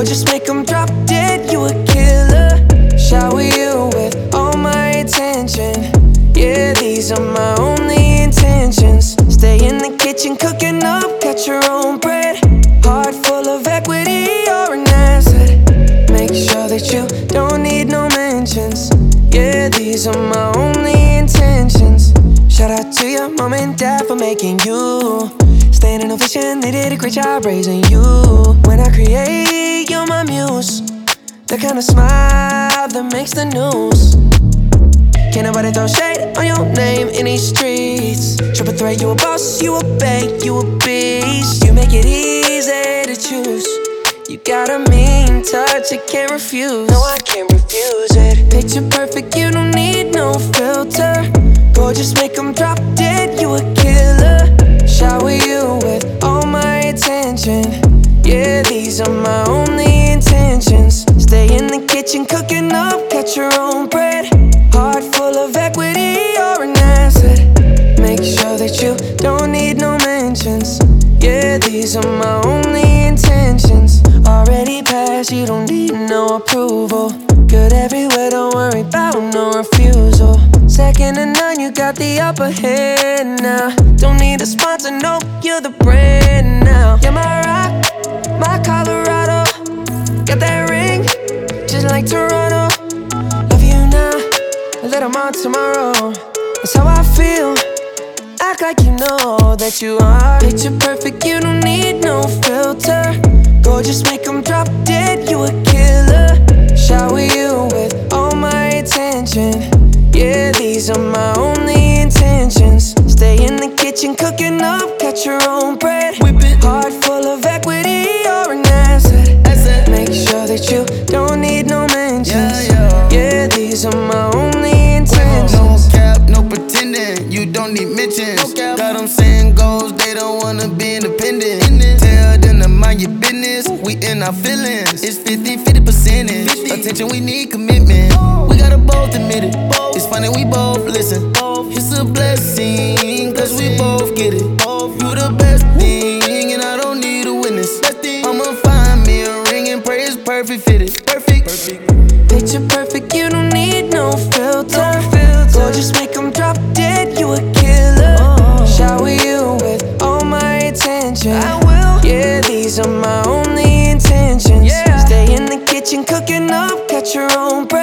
Gorgeous, make them drop dead, you a killer. Shower you with all my attention. Yeah, these are my only intentions. Stay in the kitchen cooking up, cut your own bread. Heart full of equity, you're an asset. Make sure that you don't need no mentions. Yeah, these are my only intentions. Shout out to your mom and dad for making you. Staying in ovation, they did a great job raising you. When I create, you're my muse. The kind of smile that makes the news. Can't nobody throw shade on your name in these streets. Triple threat, you a boss, you a bank, you a beast. You make it easy to choose. You got a mean touch, I can't refuse. No, I can't refuse it. Picture perfect, you don't need no filter. Gorgeous, make them drop dead, you a killer. Shower you with all my attention. Yeah, these are my only intentions. Stay in the kitchen cooking up, cut your own bread. Heart full of equity, you're an asset. Make sure that you don't need no mentions. Yeah, these are my only intentions. Already passed, you don't need no approval. Good everywhere, don't worry about no refusal. Second to none, you got the upper hand now. Don't need a sponsor, no, you're the brand now. You're my rock, my Colorado. Got that ring, just like Toronto. Love you now, a little more tomorrow. That's how I feel. Act like you know that you are. Picture perfect, you don't need no filter. Gorgeous, make them drop dead, you a killer. Shower you with all my attention. Yeah, these are my only intentions. Stay in the kitchen cooking up, cut your own bread. Heart full of equity, you're an asset. Make sure that you don't need no mentions. Yeah, these are my only intentions. No cap, no pretending, you don't need mentions. Got them saying goals, they don't wanna be independent. Tell them to mind your business, we in our feelings. It's 50-50%. Attention, we need commitment. We gotta both admit it. It's funny, we both listen. It's a blessing, cause we both get it. You the best thing, and I don't need a witness. I'ma find me a ring and pray it's perfect fitted. Perfect. Picture perfect, you don't need no filter. Gorgeous, make them drop dead, you a killer. Shower you with all my attention. I will. Yeah, these are my only intentions. Stay in the kitchen cooking up, cut your own bread.